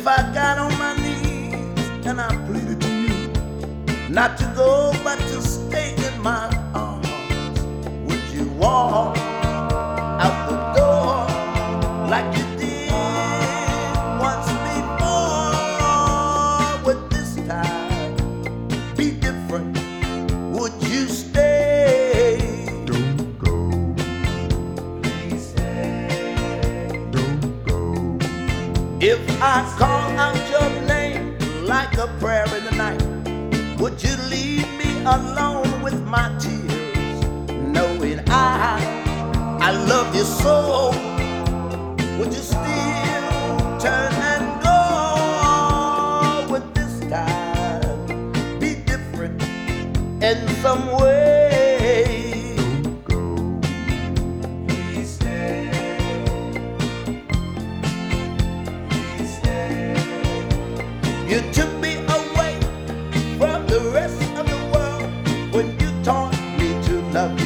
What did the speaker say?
If I got on my knees and I pleaded to you not to go but to stay in my arms, would you walk out the door like you did once before? Would this time be different? Would you stay? Don't go. Please stay. Don't go. If I call out your name like a prayer in the night, would you leave me alone with my tears, knowing I love you so? Would you still turn and go? Would this time be different in some way? Don't go. Please stay. Please stay. You took me away from the rest of the world when you taught me to love